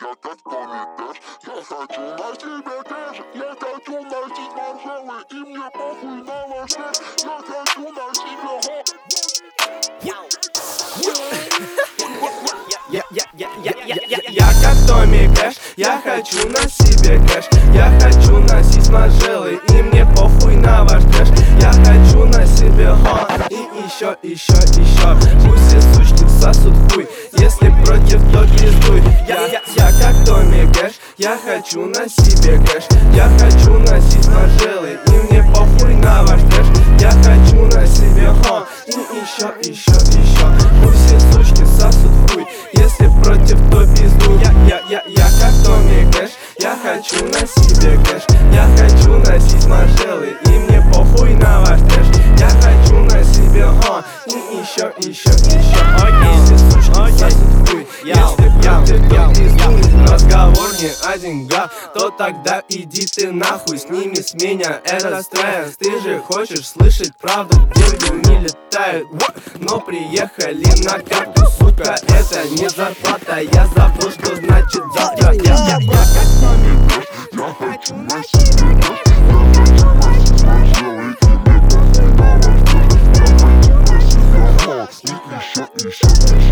Я как Томми Кэш, я хочу на себе кэш. Я хочу носить маршалы, и мне похуй на ваш кэш. Я хочу на себе Я как Томми Кэш, я хочу на себе кэш. Я хочу носить маржелы, и мне похуй на ваш трэш. Я хочу на себе хон, и еще. Пусть все сучки сосут хуй, если против, то пиздуй. Я как Томми Кэш, я хочу на себе кэш. Я хочу носить маржелы, и мне похуй на ваш трэш. Я хочу на себе хон, и еще. Пусть все сучки сосут хуй, если против, то пиздуй. Я как Томми Кэш, я хочу на себе кэш. Я хочу носить маржелы, и мне похуй на ваш трэш. Я хочу на себе хон, и еще. Все сучки сосут хуй, если против, то пиздуй. Разговор не о деньгах, то тогда иди ты нахуй. Сними с меня этот стресс. Ты же хочешь слышать правду, деньги не летают. Но приехали на карту, сука, это не зарплата. Я забыл, что значит завтра. я как Томми Кэш, я хочу на себе кэш. Я хочу носить маршалы, и мне похуй на ваш кэш. Я хочу на себе хон, и еще.